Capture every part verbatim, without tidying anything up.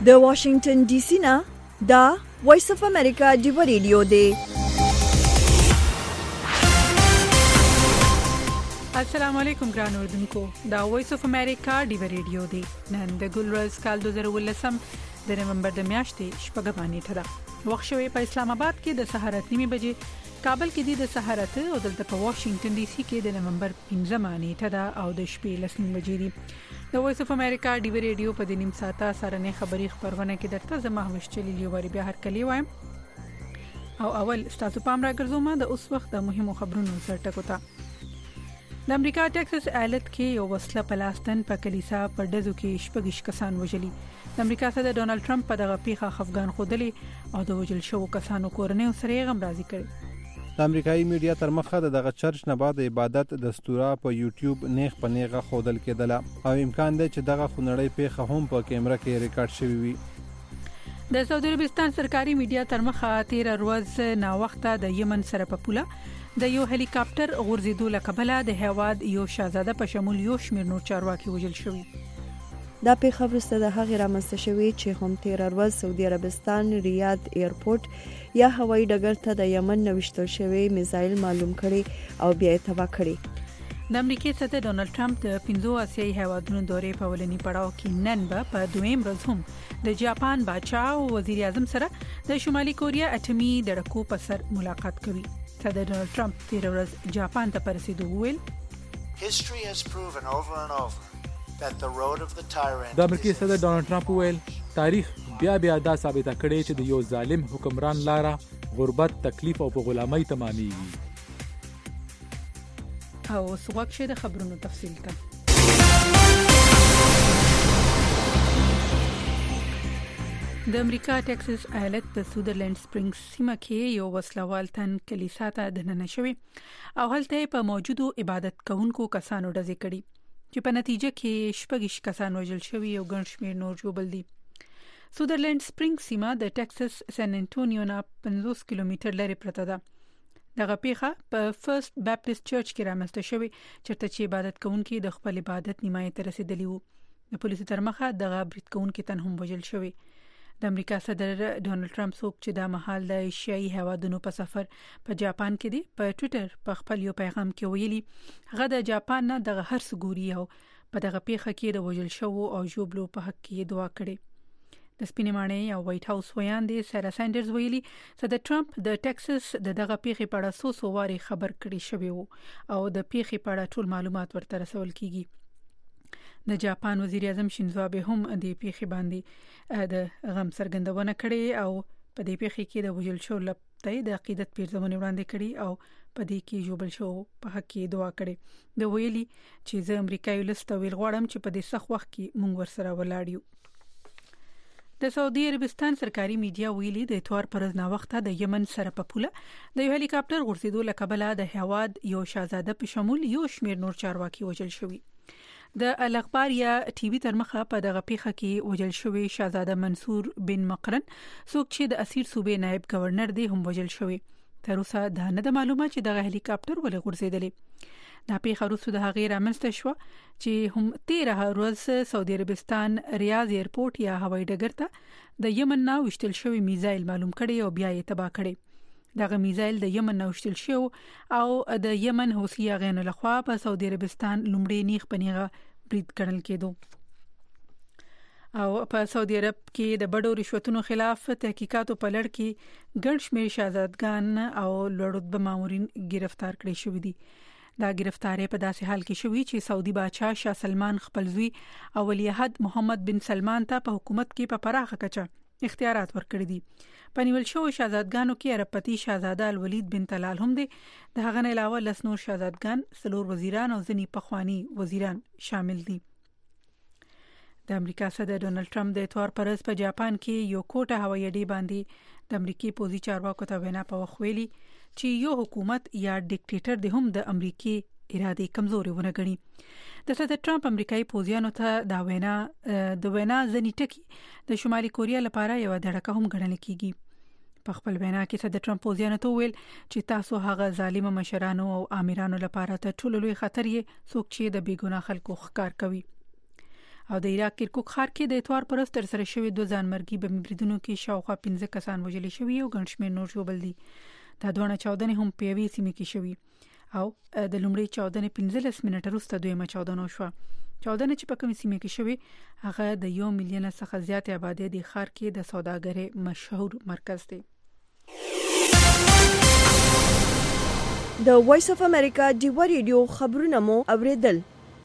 د واشنگټن ډي سي نه دا وایس اف امریکا ډیو ریډیو دی. السلام علیکم ګران اوردونکو، دا وایس اف امریکا ډیو ریډیو دی. نن د ګلورز کال دوه زره ولسم د نومبر د میاشتې شپږمه نیټه ده. وخت شوی په اسلام آباد کې د سحر اته نیمه بجې، کابل کې د سحر اته او دلته په واشنگټن ډي سي کې د نومبر پنځمه نیټه ده او د شپې لس نیمه بجې دي. د وایس اف امریکا ډیو ریډیو په دې نیم ساعته سره نه خبري خبرونه کې درته زما هوښ چلی یو وری بیا هر کلی وایم او اول ستاسو پام راګرځوم د اوس وخت د مهمو خبرونو سرټکو ته. د امریکا ټکساس ایالت کې یو وسله پلاستن په کلیسا په دزو کې شپږ کسان وژلي. د امریکا صدر ډونالد ټرمپ په دغه پیښه خفګان خودلی او د وژل شوو کسانو کورنۍ سره غم راضي کړي. د امریکایي میډیا تر مخه د دغه چرچ نه بعد عبادت دستوره په یوټیوب نیغ په نیغه خودل کېدله او امکان دی چې دغه خونړۍ پیښه هم په کیمره کې ریکارډ شوی وي. د سعودي عربستان سرکاري میډیا تر مخه تیر ورځ نا وخته د یمن سره په پوله د یو هلیکاپټر غورځېدو له کبله د هیواد یو شاهزاده په شمول یو شمېر نور چارواکي وژل شوي. دا پیښه وروسته د هغې رامنځته شوې چې هم تیره ورځ سعودي عربستان ریاض ایرپورټ یا هوایي ډګر ته د یمن نه ویشتل شوی میزایل معلوم کړي او بیا یې تباه کړي. د امریکای صدر ډونالد ټرمپ د پنځو آسیایي هیوادونو دورې په ولني پړاو کې نن به په دویم ورځ هم د جاپان بادشاه او وزیر اعظم سره د شمالي کوریا اټومي ډړکو په سر ملاقات کوي. صدر ډونالد ټرمپ تیر ورځ جاپان ته پرسیدو ویل History has proven over and over that the road of the tyrant. د امریکای صدر ډونالد ټرمپ ویل تاریخ بیا بیا دا ثابت کړي چې د یو ظالم حکمران لاره غربت، تکلیف او په غلامۍ تمامېږي. او سوغښه د خبرونو تفصیل ته. د امریکا ټکساس ایالت په سودرلند سپرینګز سیمه کې یو وسلوال تن کلیسا ته دننه شوی او هلته په موجودو عبادت کوونکو کسانو ډزې کړي چې په نتیجه کې شپږ کسان وژل شوي او ګڼ شمېر نور ژوبل دي. سودرلند سپرینګز سیمه د ټکساس سن انټونیو نه پنځوس کیلومتر لرې پرته ده. دغه پیښه په فرست بیپټیست چرچ کې رامنځته شوې چېرته چې عبادت کوونکي د خپل عبادت نیمایي ته رسیدلی وو. د پولیسو تر مخه دغه برید کوونکي تن هم وژل شوی. د امریکا صدر ډونالد ټرمپ څوک چې د مهال د ایشیایي هیوادونو په سفر په جاپان کې دی په ټوئیټر په خپل یو پیغام کې ویلي هغه د جاپان نه دغه هر څه ګوري او په دغه پیښه کې د وژل شوو او ژوبلو په حق کې دعا کړې. د سپینې ماڼۍ او وایټ هاوس ویاندې سارا سانډرز ویلي صدر ټرمپ د ټکساس د دغه پیښې په اړه څو څو واري خبر کړی شوی وو او د پیښې په اړه ټول معلومات ورته رسول کیږي. د جاپان وزیر اعظم شینزو آبه هم د پیښې باندې د غم څرګندونه کړې او په دې پیښې کې د وژل شوو لپاره د عقیدت پیرزمونې وړاندې کړي او په دې کې جوړل شو په حق کې دعا کړې. د ویلي چې زه امریکایي لسته ویل غواړم چې په دې سخت وخت کې مونږ ورسره ولاړ یو. د سعودي عربستان سرکاري میډیا ویلي د اتوار پر ورځ نا وخته د یمن سره په پوله د یو هلیکاپټر غورځېدو له کبله د هیواد یو شاهزاده په شمول یو شمېر نور چارواکي وژل شوي. د الاخبار یا ټي وي تر مخه په دغه پیښه کې وژل شوی شاهزاده منصور بن مقرن څوک چې د اسیر صوبې نائب گورنر دی هم وژل شوی. تر اوسه دا نه د معلومه چې دغه هلیکاپټر ولې غورځېدلی. دا پیښه وروسته د هغې رامنځته شوه چې هم تیره ورځ سعودي عربستان ریاض ایرپورټ یا هوایي ډګر ته د یمن نه وشتل شوی میزایل معلوم کړي او بیا یې تباه کړي. دغه میزایل د یمن نه وشتل شو او د یمن حوثي غین لخوا په سعودي عربستان لومړی نیغ پنیغه برید کړل کېدو او په سعودي عرب کې د بډو رشوتونو خلاف تحقیقاتو په لړ کې ګڼ شمېر شاهزادګان او لوړ رتبه مامورین گرفتار کړي شوي دي. دا گرفتاری په داسې حال کې شوی چې سعودي بادشاه شاه سلمان خپل زوی او ولیعهد محمد بن سلمان ته په حکومت کې په پراخه کچه اختیارات ورکړي دي. په نیول شوو شاهزادګانو کې عربپتی شاهزاده الولید بن طلال هم دی. د هغه نه علاوه لس نور شاهزادګان، څلور وزیران او ځینې پخوانی وزیران شامل دي. د امریکا صدر ډونالد ټرمپ د اتوار پر ورځ په جاپان کې یو کوټه هوایي اډې باندې د امریکای پوځي چارواکو ته وینا په وخت ویلي چې یو حکومت یا ډیکټیټر د هم د امریکای اراده کمزوري ونه ګڼي. د صدر ټرمپ امریکایي پوځیانو ته دا وینا د وینا ځنی ټکی د شمالي کوریا لپاره یو دړکه هم ګڼل کیږي. په خپل وینا کې صدر ټرمپ پوځیانو ته ویل چې تاسو هغه ظالم مشرانو او امیرانو لپاره ته ټول لوی خطر یې څوک چې د بیګناه خلکو ښکار کوي. او د عراق کرکوک ښار کې د اتوار پر ورځ تر سره شوی دوه ځانمرګي بمي بریدونو کې شاوخوا پنځه کسان وژل شوي او ګڼ شمېر نور ژوبل دي. دا دوه چاودنې هم په یوې سیمه کې شوي او د لومړۍ چاودنې پنځلس منټه وروسته دویمه چاودنه وشوه. چاودنه چې په کومه سیمه کې شوي هغه د یو میلیون څخه زیات آبادی د ښار کې د سوداګرۍ مشهور مرکز دی. د وایس اف امریکا ډیوا ریډیو خبرونه مو اوریدل.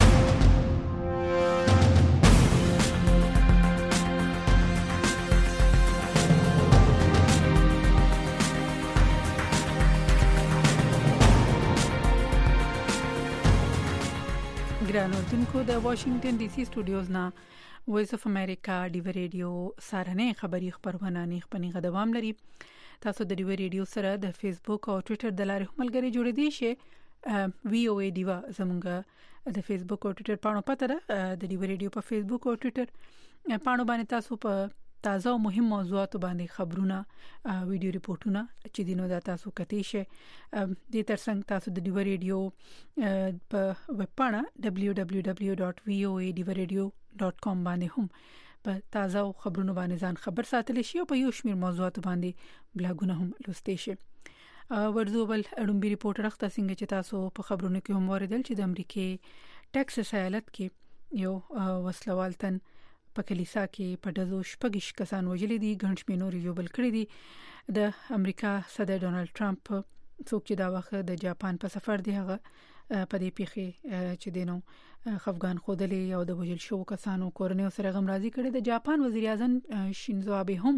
ګران اوردونکو د واشنگټن ډي سي سټوډیوز نه وایس اف امریکا ډیوا ریډیو سارنې خبری خبرونه نه خپنی غدوام لري. تاسو د ډیوا ریډیو سره د فیسبوک او ټوئیټر د لارې ملګری جوړ دي شي. وی او ای ډیوا زمونږ د فیسبوک او ټوئیټر پاڼو پته ده. د ډیوا ریډیو په فیسبوک او ټوئیټر پاڼو باندې تاسو په تازه او مهم موضوعاتو باندې خبرونه ویډیو ریپورتونه چې دینو دا تاسو کتئ شئ. د ترڅنګ تاسو د ډیوا ریډیو په ویب پاڼه دبلیو دبلیو دبلیو ډاټ وی او ای ډیوا ریډیو ډاټ کام باندې هم په تازه خبرونو باندې ځان خبر ساتل شي او په یو شمېر موضوعاتو باندې بلاګونه هم لوستئ شئ. ورځو بل اړومبي ریپورټ راخته څنګه چې تاسو په خبرونو کې هم اوریدل چې د امریکای ټکساس ایالت کې یو وسلوال تن په کلیسا کې په دزو شپږ کسان وژلي دي، ګڼ شمېر نور ژوبل کړي دي. د امریکا صدر ډونالد ټرمپ څوک چې دا وخت د جاپان په سفر دی هغه په دې پیښې چې دینو خفګان خودلې او د وژل شو کسانو کورنۍ سره غم راضي کړي. د جاپان وزیر اعظم شینزو آبه هم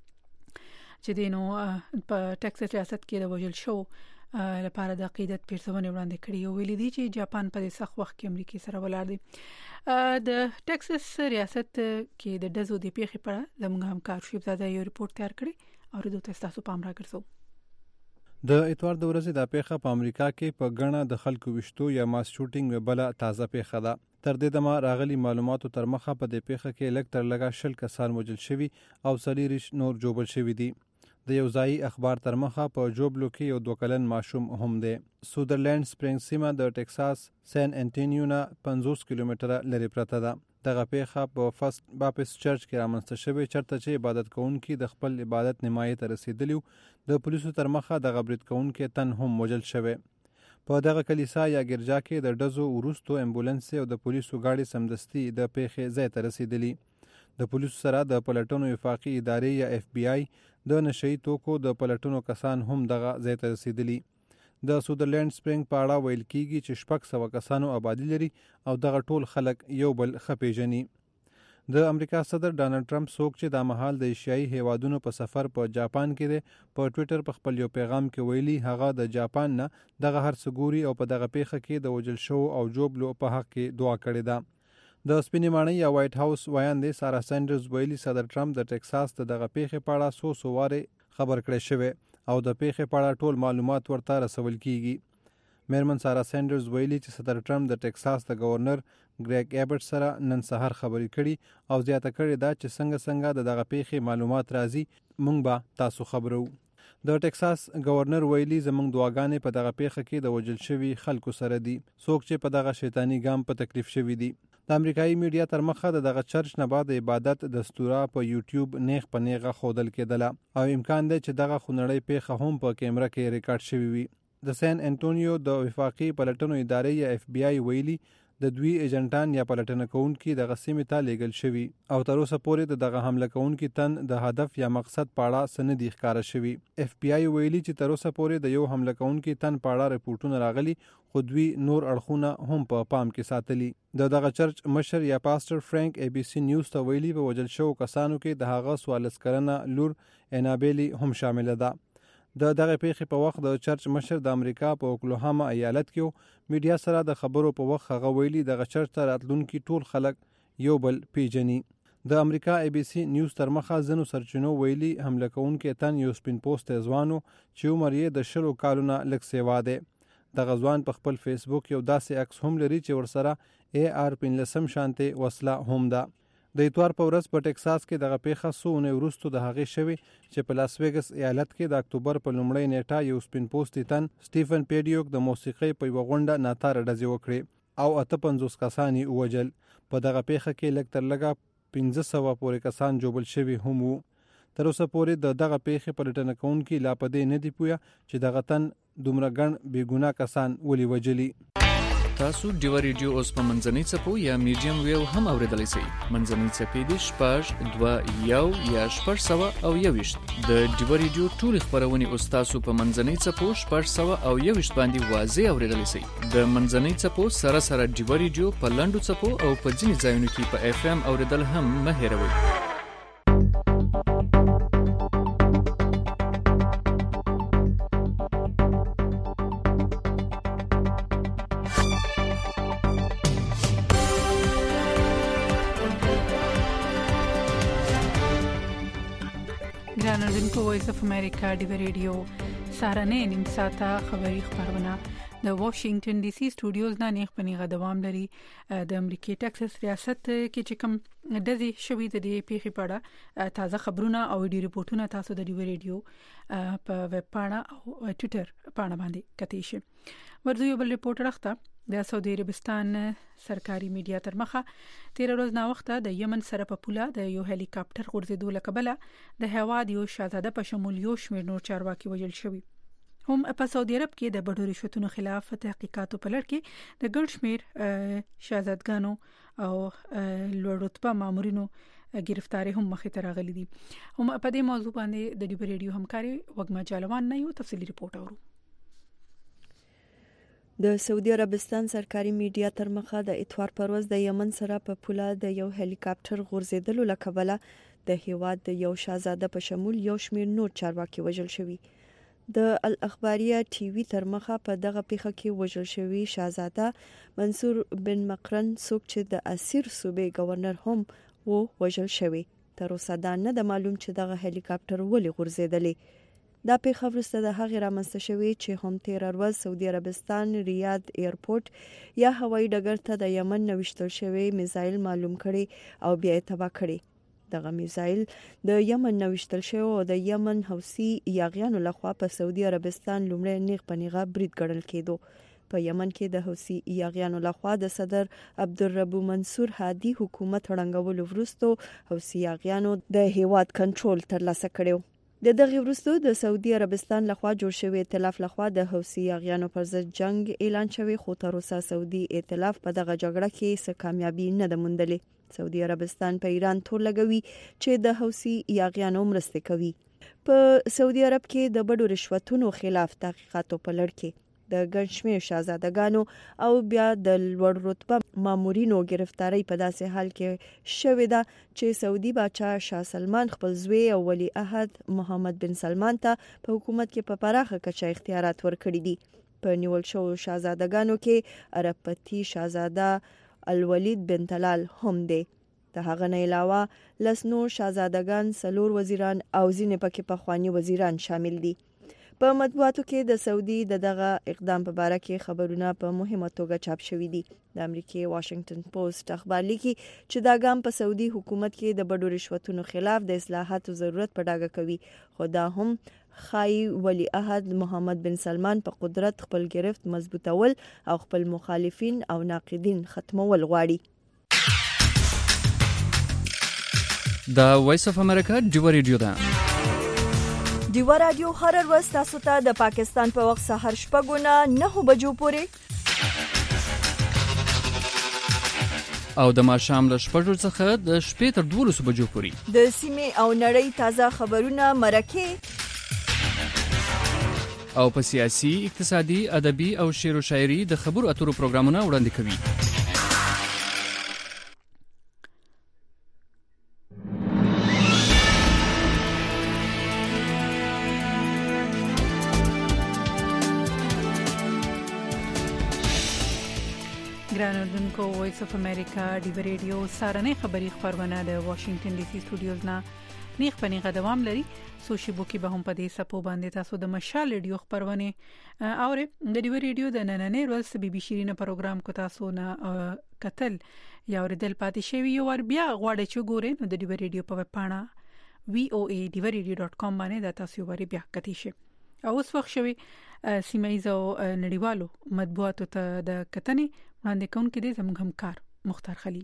چې دینو په ټکساس ریاست کې د وژل شو لپاره د عقیدت پیرسونه وړاندې کړي او ویلي دي چې جاپان په سخت وخت کې امریکای سره ولاړ دی. د ټکساس ریاست کې د دزو د پیښې په اړه زموږ همکار شیب زاده یو ریپورت تیار کړی او د تاسو پام راګرځو. د اتوار د ورځې د پیښه په امریکا کې په غڼه د خلکو وشتو یا ماس شوټینګ وبله تازه پیښه ده. تر دې دمه راغلي معلوماتو تر مخه په دې پیښه کې لږ تر لږه شل کسان وژل شوي او څلوېښت نور ژوبل شوي دي. د یو ځایي اخبار تر مخه په جوبلو کې یو دوه کلن ماشوم هم دی. سودرلند سپرینګ سیمه د ټکساس سان انټونیو نه پنځوس کیلومتره لري پرته ده. دغه پیښه په فرست باپتست چرچ کې رامنځته شوې چرته چې عبادت کوونکي د خپل عبادت نیمایي ته رسیدلی و. د پولیسو تر مخه د برید کوونکي تن هم وژل شوی. په دغه کلیسا یا ګرجا کې د ډزو وروستو امبولانس او د پولیسو گاډي سمدستي د پیښې ځای ته رسیدلی. د پولیسو سره د پلټنو وفاقي ادارې یا اف بی آی د نشئی توکو د پلټنو کسان هم دغه ځای ته رسیدلی. د سودرلند سپرینګ په اړه ویل کیږي چې شپږ سوه کسانو آبادی لري او دغه ټول خلک یو بل ښه پیژني. د امریکا صدر ډانلډ ټرمپ څوک چې دا مهال د ایشیایي هیوادونو په سفر په جاپان کې دی په ټوئیټر په خپل یو پیغام کې ویلي هغه د جاپان نه دغه هر څه ګوري او په دغه پیښه کې د وژل شو او جوبلو په حق کې دعا کړې ده. د سپینې ماڼۍ یا وایټ هاوس وایاندې سارا سینډرز ویلي صدر ټرمپ د ټکساس د دغه پیښې په اړه څو څو وارې خبر کړی شوی او د پیښې په اړه ټول معلومات ورته رسول کیږي. میرمن سارا سینډرز ویلي چې صدر ټرمپ د ټکساس د گورنر ګریګ ایبټ سره نن سهار خبرې کړي او زیاته کړې ده چې څنګه څنګه د دغه پیښې معلومات راځي مونږ به تاسو خبرو. د ټکساس گورنر ویلي زمونږ دعاګانې په دغه پیښه کې د وژل شوي خلکو سره دي څوک چې په دغه شیطانی ګام په تکلیف شوي دي. د امریکایي میډیا تر مخه د دغه چرچ نه بعد عبادت دستوره په یوټیوب نیغ په نیغه ښودل کېدله او امکان دی چې دغه خونړۍ پیښه هم په کیمره کې ریکارډ شوې وي. د سان انټونیو د وفاقي پلټنو ادارې یا اف بی آی ویلي د دوی ایجنټان یا پلټنه کوونکي دغه سیمې ته لیږل شوي او تر اوسه پورې د دغه حمله کوونکي تن د هدف یا مقصد په اړه څه نه دي ښکاره شوي. اف بی آی ویلي چې تر اوسه پورې د یو حمله کوونکي تن په اړه رپورټونه راغلي خو دوی نور اړخونه هم په پام کې ساتلي. د دغه چرچ مشر یا پاستر فرانک ای بی سی نیوز ته ویلي په وژل شوو کسانو کې د هغه څوارلس کلنه لور انابیلی هم شامله ده. د دغه پیښې په وخت د چرچ مشر د امریکا په اوکلاهاما ایالت کې میډیا سره د خبرو په وخت هغه ویلي دغه چرچ ته راتلونکي ټول خلک یو بل پیژني. د امریکا ای بی سی نیوز تر مخه ځینو سرچینو ویلي حمله کوونکی تن یو سپین پوسټ ځوان چې عمر یې د شلو کالو نه لږ سیوا دی. دغه ځوان په خپل فیسبوک یو داسې عکس هم لري چې ورسره ای آر پنځلسم شانتې وسله هم ده. د اتوار په ورځ په ټکساس کې دغه پیښه څو اونۍ وروسته د هغې شوې چې په لاس ویګس ایالت کې د اکتوبر په لومړۍ نیټه یو سپین پوستي تن سټیفن پیډیوک د موسیقۍ په یوه غونډه ناتاره ډزې وکړې او اته پنځوس کسان یې ووژل. په دغه پیښه کې لږ تر لږه پنځه سوه پورې کسان جوبل شوي هم وو. تر اوسه پورې د دغه پیښې پلټنه کوونکي لا په دې نه دي پوهه چې دغه تن دومره ګڼ بې ګناه کسان ولې وژلي. تاسو ډیوا ریډیو اوس په منځنۍ څپو یا میډیم ویو هم اوریدلی شئ. منځنۍ څپې دي شپږ دوه یو یا شپږ سوه او یوویشت. د ډیوا ریډیو ټولې خپرونې اوس تاسو په منځنۍ څپو شپږ سوه او یوویشت باندې واضح اوریدلی شئ. د منځنۍ څپو سره سره ډیوا ریډیو په لنډو څپو او په ځینې ځایونو کې په اف ام اوریدل هم مه هیروئ. ګرانوردونکو وایس اف امریکا ډیوا ریډیو سهارنۍ نیم ساعته خبری خبرونه د واشنگټن ډي سي سټوډیوز نه نیغ پنیغه دوام لري. د امریکای ټکساس ریاست کې چې کوم د دې شوې د دې پیښې په اړه تازه خبرونه او ویډیو ریپورتونه تاسو د ډیوا ریډیو په ویب پاڼه او ټوئیټر پاڼه باندې کتئ شئ. ورته یو بل ریپورت راخته د سعودي عربستان سرکاري میډیا تر مخه تیر ورځ نا وخته د یمن سره په پوله د یو هلی کاپټر غورځېدو لکبله د هواد یو شاهزاده په شمول یو شمېر نور چارواکي وژل شوي. هم په سعودي عرب کې د بډو رشوتونو خلاف تحقیقاتو په لړ کې د ګڼ شمېر شاهزادګانو او لوړ رتبه مامورینو گرفتاری هم مخې ته راغلي دي. هم په دې موضوع باندې د ډیوا ریډیو همکاري وګما جالوان نه یو تفصیلی ریپورت اورو. د سعودي عربستان سرکاري میډیا تر مخه د اتوار پر ورځ د یمن سره په پوله د یو هلی کاپټر غورځېدلو لکبله د هیواد د یو شاهزاده په شمول یو شمېر نور چارواکي وژل شوي. د الاخباریه ټي وي تر مخه په دغه پیښه کې وژل شوی شاهزاده منصور بن مقرن څوک چې د اسیر صوبې گورنر هم وو وژل شوی. تر اوسه دا نه د معلوم چې دغه هلی کاپټر ولې غورځېدلی. دا پیښه وروسته د هغې رامنځته شوې چې هم تیر ورځ سعودي عربستان ریاض ایرپورټ یا هوایي ډګر ته د یمن نه ویشتل شوی میزایل معلوم کړي او بیا یې تباه کړي. دغه میزایل د یمن نه ویشتل شوی او د یمن حوثي یاغیانو لخوا په سعودي عربستان لومړی نیغ په نیغه برید ګڼل کېدو. په یمن کې د حوثي یاغیانو لخوا د صدر عبدالربو منصور هادي حکومت ړنګولو وروسته حوثي یاغیانو د هیواد کنټرول ترلاسه کړی. د دغه وروسته د سعودي عربستان لخوا جوړ شوی ائتلاف لخوا د حوثي یاغیانو پر ضد جنگ اعلان شوی، خو تر اوسه سعودي ائتلاف په دغه جګړه کې څه کامیابی نه ده موندلې. سعودي عربستان په ایران تور لګوي چې د حوثي یاغیانو مرسته کوي. په سعودي عرب کې د بډو رشوتونو خلاف تحقیقاتو په لړ کې د ګڼ شمېر شاهزادګانو او بیا د لوړ رتبه مامورینو گرفتاری په داسې حال کې شوې ده چې سعودي باچا شاه سلمان خپل زوی او ولی عهد محمد بن سلمان ته په حکومت کې په پراخه کچه اختیارات ورکړي دي. په نیول شوو شاهزادګانو کې عرب پتی شاهزاده الولید بن طلال هم دی. د هغه نه علاوه لس نور شاهزادګان، څلور وزیران او ځینې پکې پخواني وزیران شامل دي. په مطبوعاتو کې د سعودي د دغه اقدام په باره کې خبرونه په مهمه توګه چاپ شوي دي. د امریکای واشنگټن پوسټ اخبار لیکي چې دا ګام په سعودي حکومت کې د بډو رشوتونو خلاف د اصلاحاتو ضرورت په ډاګه کوي، خو دا هم خای ولی عهد محمد بن سلمان په قدرت خپل گرفت مضبوطول او خپل مخالفین او ناقدین ختمول غواړي. دا وایس اف امریکا ډیوا ریډیو ده. ډیوا رادیو هر ورځ تاسو ته د پاکستان په وخت سهار شپږ نه نهه بجو پورې او د ماښام له شپږو څخه د شپې تر دولسو بجو پورې د سیمې او نړۍ تازه خبرونه، مرکې او په سیاسي، اقتصادي، ادبي او شعر و شاعري د خبرو اترو پروګرامونه وړاندې کوي. ګرانوردونکو وایس اف امریکا ډیوا ریډیو سارنې خبری خبرونه د واشنگټن ډي سي سټوډیوز نه نیغ پنیغه دوام لري. سوشي بوکي به هم په دې سپو باندې تاسو د مشال ریډیو خبرونه او د ډیوا ریډیو د نننې ورځ بي بي شيرینه پروګرام کو تاسو نه قتل یا اوریدل پاتې شوی یو ور بیا غواړئ چې ګورئ نو د ډیوا ریډیو په ویب پاڼه وی او ای ډیوا ریډیو ډاټ کام باندې د تاسو ور بیا کتئ شئ. او اوس وخت شوی سیمایي او نړیوالو مطبوعاتو ته د کتنې وړاندې کوونکی دی زموږ همکار مختار خلیل.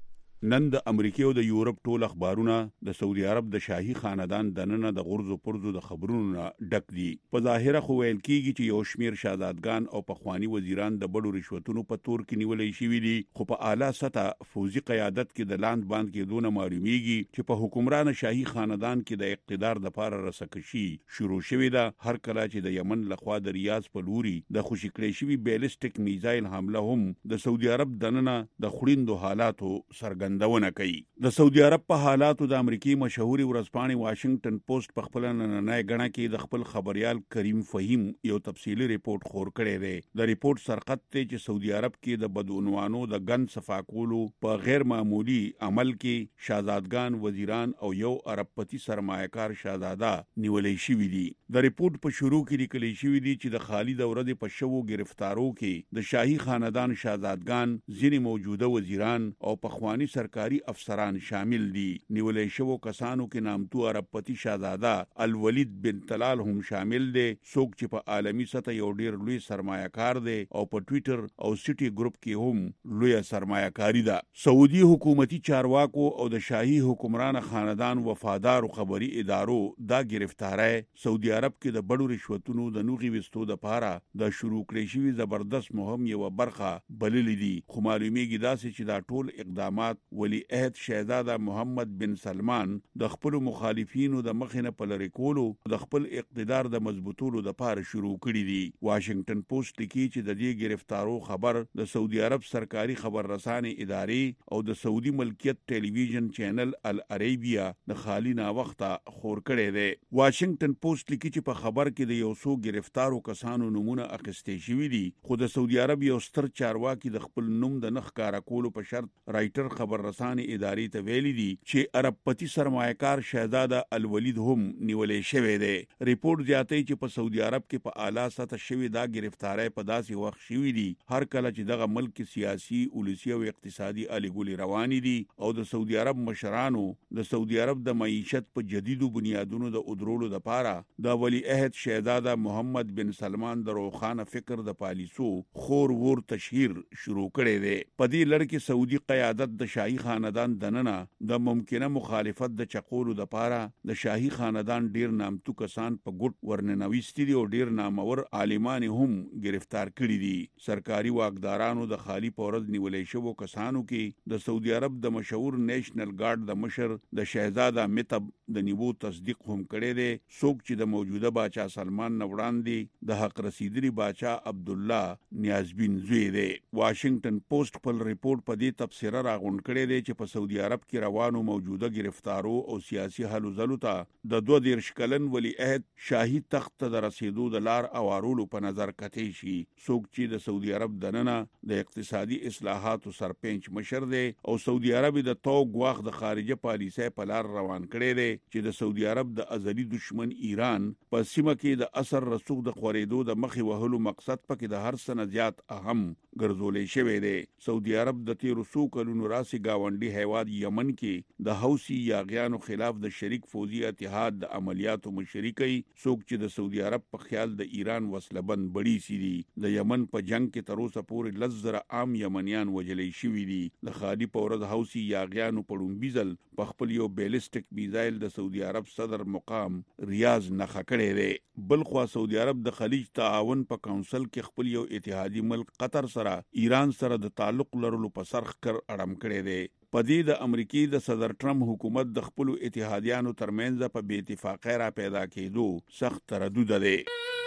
نن د امریکا او د یورپ ټول اخبارونه د سعودي عرب د شاهي خاندان دننه د غرض او پرزو د خبرونو ډک دي. په ظاهره خو ویل کیږي چې یو شمیر شاهزادګان او پخوانی وزیران د بډو رشوتونو په تور کې نیولې شوي دي، خو په اعلی سطح فوزي قیادت کې د لاند باند کې دونه معلومیږي چې په حکمران شاهي خاندان کې د اقتدار د لپاره رسکشي شروع شوې ده. هر کله چې د یمن لخوا د ریاض په لوري د خوشی کړی شوی بیلستیک میزایل حمله هم د سعودي عرب دننه د خړیندو حالاتو سرګ ندونه کوي. د سعودي عرب په حالاتو د امریکای مشهوري ورځپاڼې واشنگټن پوسټ په خپل نننۍ غڼه کې د خپل خبريال کریم فهیم یو تفصیلی ریپورت خور کړی دی. د ریپورت سرخط ته چې سعودي عرب کې د بدعنوانو د ګن صفاکولو په غیر معمولی عمل کې شاهزادګان، وزیران او یو عرب پتی سرمایه‌کار شاهزاده نیولې شوی دي. د ریپورت په شروع کې لیکل شوی دی چې د خالد اورد په شوو گرفتارو کې د شاهي خاندان شاهزادګان، ځینې موجوده وزیران او پخوانی سرکاري افسران شامل دي. نیولې شوو کسانو کې نامتو عرب پتی شاهزاده الولید بن طلال هم شامل دي، څوک چې په عالمی سطح یو ډیر لوی سرمایه‌کار دی او په ټوئیټر او سټي ګروپ کې هم لوی سرمایه‌کاری ده. سعودي حکومتي چارواکو او د شاهي حکمران خاندان وفادار خبري ادارو دا گرفتارای سعودي عرب کې د بډو رشوتونو د نوغي وستو د پاره د شروع کړی شوی زبردست مهم یو برخه بللې دي. خو معلومیږي داسې چې دا ټول اقدامات ولی عهد شهزاده محمد بن سلمان د خپل مخالفینو د مخینه په لری کولو د خپل اقتدار د مضبوطولو د پاره شروع کړی دي. واشنگټن پوسټ لیکي چې د دې گرفتارو خبر د سعودي عرب سرکاري خبر رسانې ادارې او د سعودي ملکیت ټلویزیون چینل العربیه د خالی نا وخته خور کړی دی. واشنگټن پوسټ لیکي چې په خبر کې د یو څو گرفتارو کسانو نمونه اخیستې شوی دي، خو د سعودي عرب یو ستر چارواکي د خپل نوم د نخ کارا کولو په شرط رائټر خبر رسانې ادارې ته ویلي دي چې عرب پتی سرمایه‌کار شهزاده الولید هم نیولې شوی دی. ریپورت زیاتوي چې په سعودي عرب کې په اعلی سطح شوی دا گرفتاری په داسې وخت شوی دي هر کله چې دغه ملک سیاسي، اولسي او اقتصادي الیګولې روانې دي او د سعودي عرب مشرانو د سعودي عرب د معیشت په جديدو بنیادونو د ادرولو د پاره د ولی عهد شهزاده محمد بن سلمان د روخانه فکر د پالیسو خور ور تشهیر شروع کړي دي. په دې لړ کې سعودي قیادت د شاهي خاندان دننه د ممکنه مخالفت د چقولو د پاره د شاهي خاندان ډیر نامتو کسان په ګډ ورننويستي دي او ډیر نامور عالمان هم گرفتار کړي دي. سرکاري واکدارانو د خالی پورز نیولې شوو کسانو کې د سعودي عرب د مشهور نیشنل ګارد د مشر د شهزاده متب د نیوو تصدیق هم کړي دي، څوک چې د موجوده باچا سلمان نوړاندې د حق رسیدلی باچا عبد الله نیازبین زوی دی. واشنگټن پوسټ خپل ریپورت په دې تفسیر راغونډ کړی دی چې په سعودي عرب کې روانو موجوده گرفتارو او سیاسي حل زلو ته د دوه دیرش کلن ولی عهد شاهي تخت ته د رسیدو د لار اوارولو په نظر کتې شي، څوک چې د سعودي عرب دننه د اقتصادي اصلاحاتو سرپنچ مشر دی او سعودي عرب د تو غواخ د خارجه پالیسۍ په لار روان کړی دی چې د سعودي عرب د ازلي دشمن ایران په سیمه کې د اثر رسوخ د خورېدو د مخې وهلو مقصد پکې د هر څه زیات اهم ګرځولې شوی دی. سعودي عرب د تیر څو کلونو راسي گاونډي هیواد یمن کې د حوثي یاغیانو خلاف د شریک فوزي اتحاد د عملیاتو مشرکي، څوک چې د سعودي عرب په خیال د ایران وسلبند بړي سي دي. د یمن په جنگ کې تر اوسه پورې لزر عام یمنیان وجلې شوي دي. د خالي پورز حوثي یاغیانو پړون بیزل په خپل یو بیلستیک میزایل د سعودي عرب صدر مقام ریاض نه خکړې دی. بل خو سعودي عرب د خلیج تعاون په کونسل کې خپل یو اتحادي ملک قطر سره ایران سره د تعلق لرلو په سر خکر اړم کړی دی. پدې د امریکای د صدر ټرمپ حکومت د خپل اتحادیانو ترمنځ په بې اتفاقۍ را پیدا کېدو سخت تردید دی.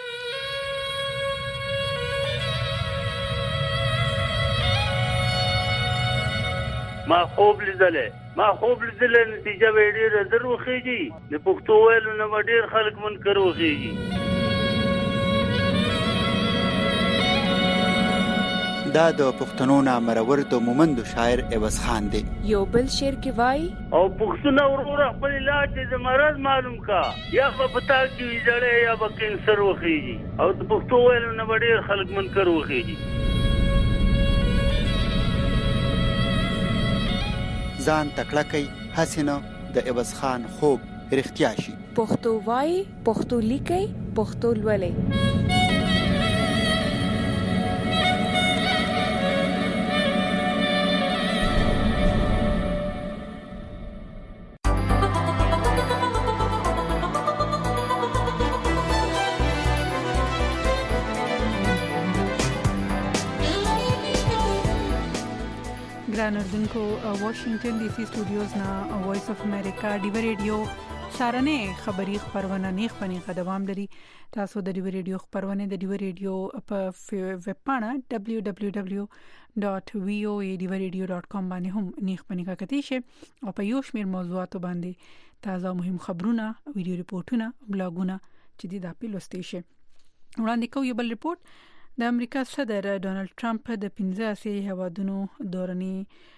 ما خوب لیدلې ما خوب لیدلې نتیجه به ډېره زر وخیږي. د پښتو ویلو نه به ډېر خلک منکر وخیږي. دا د پښتنو نامرور د مومند شاعر عوض خان دی. یو بل شعر کې وای او پښتون ورور خپل علاج د مرض معلوم کا، یا په پتا کې جړې یا په کینسر وخیږي او د پښتو ویلو نه به ډېر خلک منکر وخیږي. ځان تکړه کوي حسینه د عوض خان خوب رښتیا شي. پښتو وای، پښتو لیکي، پښتو لولي. ګران اردوونکو واشنگټن ډي سي سټوډیوز نه وایس اف امریکا ډیو ریډیو سارنه خبری خبرونه نیخ پنیغه دوام لري. تاسو د ډیو ریډیو خبرونه د ډیو ریډیو په ویب پاڼه دبليو دبليو دبليو ډاټ وی او ای ډیو ریډیو ډاټ کام باندې هم نیخ پنیغه کتی شي او په یو شمیر موضوعاتو باندې تازه مهم خبرونه، ویډیو ریپورتونه، بلاګونه چې د اپیل لوستي شي. وړاندې کوو یو بل ریپورت. د امریکا صدر ډونالد ټرمپ د پنځه اسیا هیوادونو دورني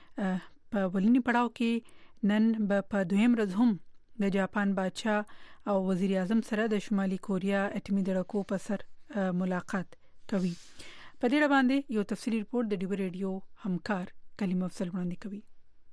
په ولینی پړاو کې نن په دویم ورځ هم د جاپان بادشاه او وزیر اعظم سره د شمالي کوریا اټومي دړکو په سر ملاقات کوي. په دې اړه باندې یو تفصیلی ریپورت د ډیو ریډیو همکار کلیم افضل وړاندې کوي.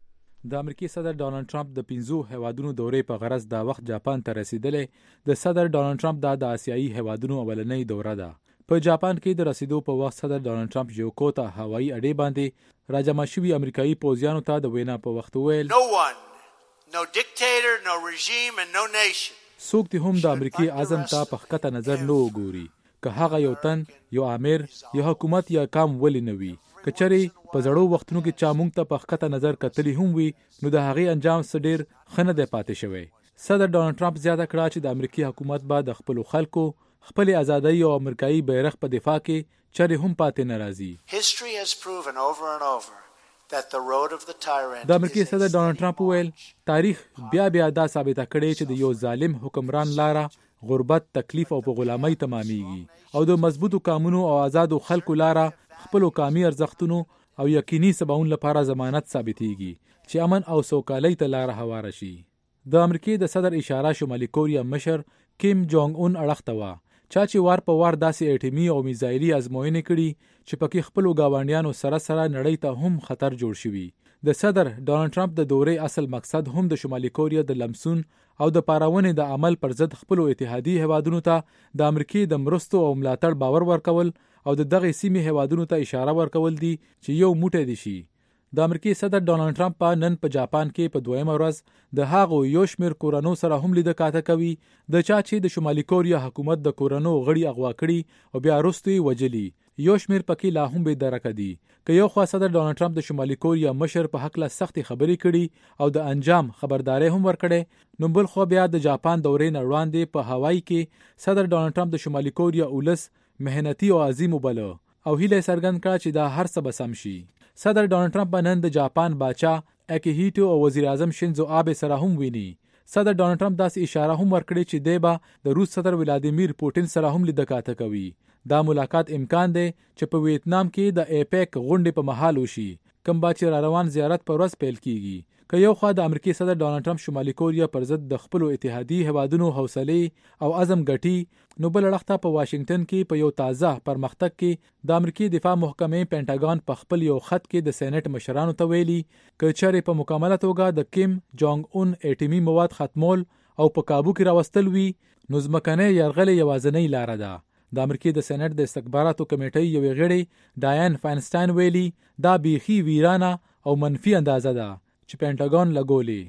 د امریکای صدر ډونالد ټرمپ د پنځو هیوادونو دورې په غرض دا وخت جاپان ته رسیدلې. د صدر ډونالد ټرمپ د آسیایي هیوادونو اولنۍ دوره ده. په جاپان کې د رسیدو په وخت صدر ډونالد ټرمپ یوکو ته هوایي اډې باندې راجمع شوي امریکایي پوځیانو ته د وینا په وخت وویل No one, no dictator, no regime and no nation. څوک ته هم د امریکای اعظم ته په خکته نظر نه وګوري. که هغه یو تن، یو امیر، یو حکومت یا کام ولی نه وي. که چېرې په زړو وختونو کې چا موږ ته په خکته نظر کتلی هم وي نو د هغې انجام څه ډېر ښه نه دی پاتې شوی. صدر ډونالد ټرمپ زیاته کړه چې د امریکای حکومت به د خپلو خلکو خپل ازادۍ او امریکایي بیرغ په دفاع کې چره هم پاتې ناراضي. History has proven over and over that the road of the tyrant. د امریکای صدر ډونالد ټرمپ ویل تاریخ بیا بیا دا ثابته کړي چې د یو ظالم حکمران لاره غربت، تکلیف او په غلامۍ تمامېږي او د مضبوطو قانونو او آزادو خلکو لاره خپل قومي ارزښتونو او یقیني سباون لپاره ضمانت ثابتېږي چې امن او سوکالۍ ته لاره هواره شي. د امریکای د صدر اشاره شمالي کوریا مشر کیم جونګ اون اړخته و چا چې وار په وار داسې اټومي او میزایلي ازموینې کړي چې پکې خپل ګاونډیانو سره سره نړۍ ته هم خطر جوړ شوی. د صدر ډونالد ټرمپ د دورې اصل مقصد هم د شمالي کوریا د لمسون او د پاراونې د عمل پر ضد خپل اتحادي هیوادونو ته د امریکای د مرستو او ملاتړ باور ورکول او د دغه سیمې هیوادونو ته اشاره ورکول دي چې یو موټی دي شي. د امریکای صدر ډونالد ټرمپ په نن په جاپان کې په دویمه ورځ د هغو یو شمیر کورونو سره هم لیده کاته کوي د چا چې د شمالي کوریا حکومت د کورونو غړي اغوا کړي او بیا وروسته وجلي. یو شمیر پکې لا هم به درکه دي. که یو خوا صدر ډونالد ټرمپ د شمالي کوریا مشر په حق له سختي خبرې کړي او د انجام خبرداري هم ورکړي، نو بل خو بیا د جاپان دورې نه وړاندې په هوایي کې صدر ډونالد ټرمپ د شمالي کوریا اولس مهنتي او عظیم وبله او هیله څرګند کړه چې دا هر څه به سم شي. صدر ډونالد ټرمپ نن د جاپان بادشاه اکیهیټو او وزیر اعظم شینزو آبه سره هم ویني. صدر ډونالد ټرمپ داسې اشاره هم ورکړي چې دی به د روس صدر ولادیمیر پوټین سره هم لیده کاته کوي. دا ملاقات امکان دی چې په ویتنام کې د ایپیک غونډې په مهال وشي، کوم با چې را روان زیارت پر ورځ پیل کیږي. که یو خوا د امریکای صدر ډونالد ټرمپ شمالي کوریا پر ضد د خپل اتحادي هیوادونو حوصله او عزم غټي، نو بل اړخته په واشنگټن کې په یو تازه پرمختګ کې د امریکای دفاع محکمې پینټاګون په خپل یو خط کې د سېنات مشرانو ته ویلي چې چېرې په مکمله توګه د کیم جونګ اون اټومي مواد ختمول او په کابو کې راوستل وي نو ځمکنۍ یرغل یوازینۍ لاره ده. د امریکای د سېنات د استخباراتو کمیټې یو غړي ډایان فاینسټاین ویلي دا بیخي ویرانه او منفي اندازه ده چې پینټاګون لګولي.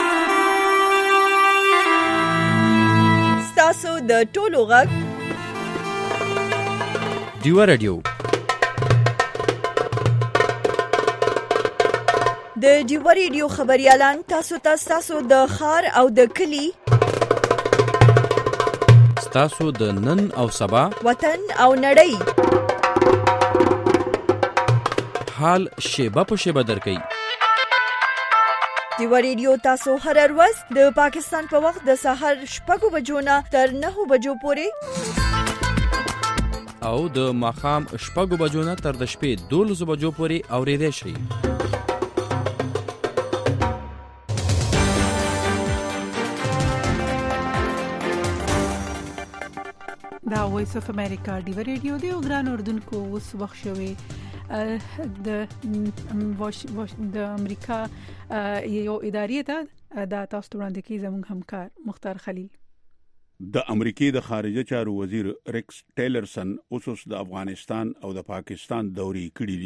ستاسو د ټولو غږ ډیو رادیو د ډیو ریډیو خبريالان تاسو ته تاسو د خار او د کلی تاسو د نن او سبا وطن او نړۍ حال شیبه په شیبه درکې. ډیو ریډیو تاسو هر ورځ د پاکستان په وخت د سحر شپږ بجو نه تر نهه بجو پورې او د ماښام شپږ بجو نه تر د شپې دولس بجو پورې اورېدای شئ. دا وایس اف امریکا ډیو ریډیو دی او ګران اردوونکو اوس وخت شوی د د امریکا یو ادارې ته دا تاسو وړاندې کوي زموږ همکار مختار خلیل. د امریکای د خارجه چارو وزیر ریکس ټیلرسن اوس د افغانستان او د پاکستان دوري کړی دی.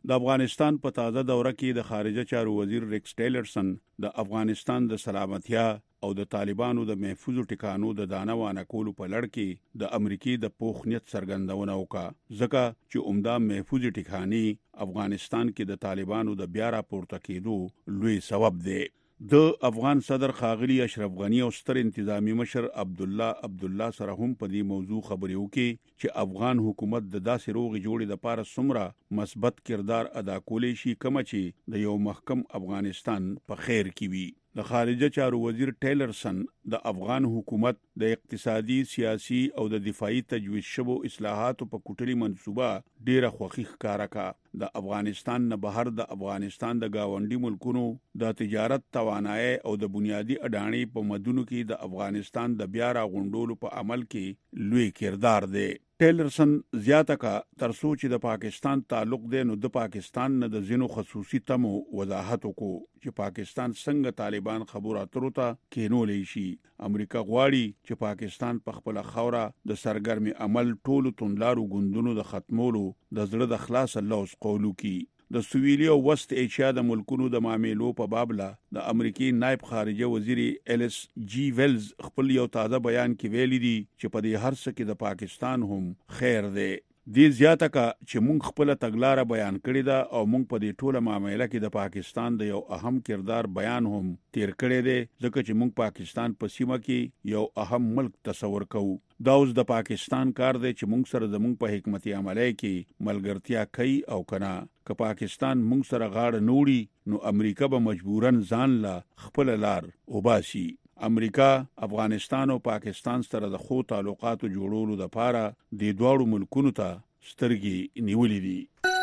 د افغانستان په تازه دوره کې د خارجه چارو وزیر ریکس ټیلرسن د افغانستان د سلامتیا او د طالبانو د محفوظ ټکانو د دانه وانه کولو په لړ کې د امریکای د پوخ نیت څرګندونه وکړه ځکه چې عمده محفوظ ټکاني افغانستان کې د طالبانو د بیا راپورته کېدو لوی سبب دی. د افغان صدر ښاغلي اشرف غنی او ستر انتظامی مشر عبد الله عبد الله سره هم په دې موضوع خبرې وکړي چې افغان حکومت د داسې روغې جوړې د پاره څومره مثبت کردار ادا کولی شي کوم چې د یو محکم افغانستان په خیر کې وي. د خارجه چارو وزیر ټیلرسن د افغان حکومت د اقتصادي، سیاسي او د دفاعي تجویز شوو اصلاحاتو په کوټلي منصوبه ډیره خوښي ښکارا کړه. د افغانستان نه بهر د افغانستان د گاونډي ملکونو د تجارت توانایي او د بنیادی اډانې په مدونو کې د افغانستان د بیا راغونډولو په عمل کې لوی کردار دی. ټیلرسن زیاته کا تر سوچ د پاکستان تعلق دی نو د پاکستان نه د زینو خصوصي تمو وضاحت وکړو چې پاکستان څنګه طالبان خبرو اترو ته کېنولې شي. امریکا غواړي چې پاکستان په خپل خوره د سرګرمي عمل ټولو توندلارو ګوندونو د ختمولو د زړه د خلاص لوز قولو کی. د سویلي او وست ایشیا د ملکونو د معاملو په بابله د امریکای نائب خارجه وزیر ایلس جی ویلز خپل یو تازه بیان کې ویلي دي چې په دې هر څه کې د پاکستان هم خیر دی. دې زیاته کا چې مونږ خپل تګلارې بیان کړی دا او مونږ په دې ټوله معاملې کې د پاکستان د یو اهم کردار بیان هم تیر کړی دی ځکه چې مونږ پاکستان په سیمه کې یو اهم ملک تصور کوو. دا اوس د پاکستان کار دی چې مونږ سره زمونږ په حکمت عملۍ کې ملګرتیا کوي او کنه که پاکستان مونږ سره غاړه نوړي نو امریکا به مجبورن ځان لا خپل لار وباسي. امریکا افغانستان او پاکستان سره د خو تعلقاتو جوړولو لپاره د دوړو ملکونو ته سترګې نیولې دي.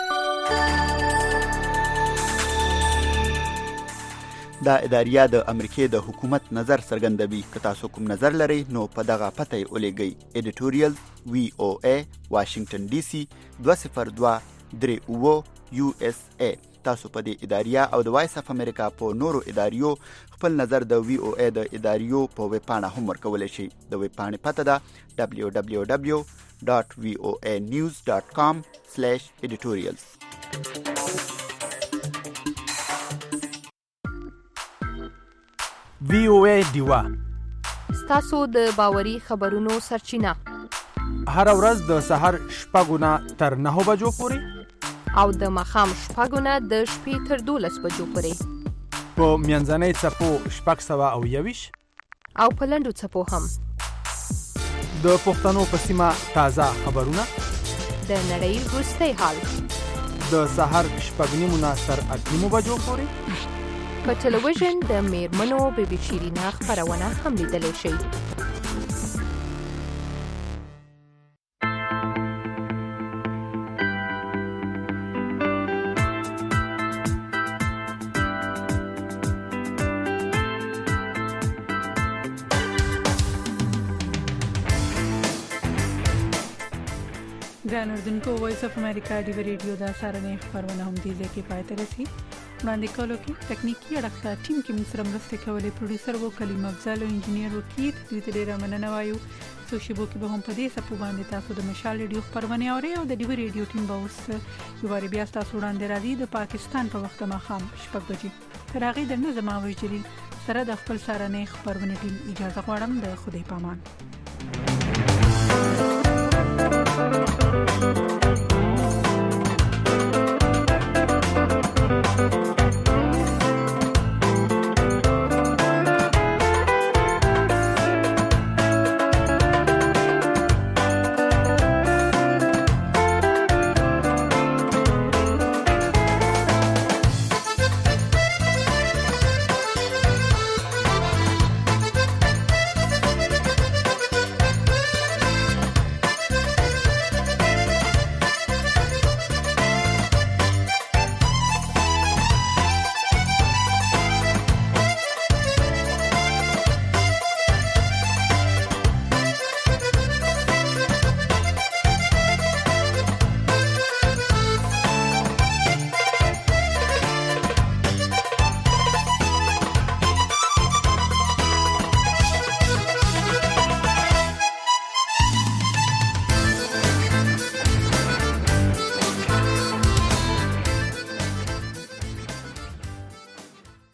دا اداریه د امریکای د حکومت نظر څرګندوي. که تاسو کوم نظر لرئ نو په دغه پته یې ولېږئ. ایډیټوریال وی او ای واشنگټن ډي سي دوه صفر دوه درې اوه یو اس ای. تاسو په دې اداریه او د وایس اف امریکا په نورو اداریو خپل نظر د وی او ای د اداریو په ویب پاڼه هم ورکولی شئ. د ویب پاڼې پته ده دبلیو دبلیو دبلیو ډاټ وی او ای نیوز ډاټ کام سلیش ایډیټوریالز. وی او ای ډیوا ستاسو د باوري خبرونو سرچینه. هر ورځ د سحر شپږو نه تر نهو بجو پورې او د ماښام شپږو نه د شپې تر دولس بجو پورې په میانځنۍ څپو شپږ سوه او یویشت او په لنډو څپو هم. د پښتنو په سیمه تازه خبرونه، د نړۍ وروستی حال د سحر شپږ نیمو نه تر اته نیمو بجو پورې. په ټلویزیون د میرمنو بی بی شیرینا خپرونه هم لیدلی شئ. ګران اردوونکو، وایس اف امریکا ډیو ریډیو دا سارنې خبرونه هم دي ځکه پای ته رسي. وړاندې کولو کې تکنیکی اړخ ټیم کې موږ سره مرسته کولې، پروډوسر وو کلیم افضل او انجینیر وکیت دوی ته ډیره مننه وایو. څو شیبو کې به هم په دې سپو باندې تاسو د مشال ریډیو خبرونه اورئ او د ډیو ریډیو ټیم به اوس یو وارې بیا تاسو وړاندې راځي د پاکستان په وخت ماښام شپږ بجې. تر هغې د نظم او جلیل سره د خپل سارنې خبرونه ټیم اجازه غواړم. د خدای پامان.